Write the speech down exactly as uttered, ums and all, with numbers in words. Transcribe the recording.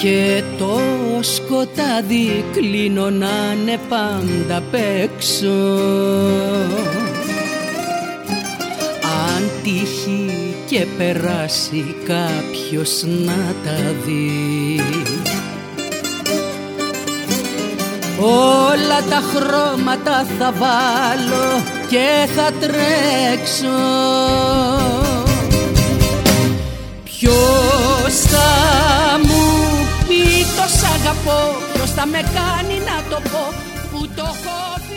και το σκοτάδι κλείνω να είναι πάντα απ' έξω. Αν τύχει και περάσει κάποιος να τα δει, όλα τα χρώματα θα βάλω και θα τρέξω. Ποιος θα μου πει το σ' αγαπώ, ποιος θα με κάνει να το πω, που το έχω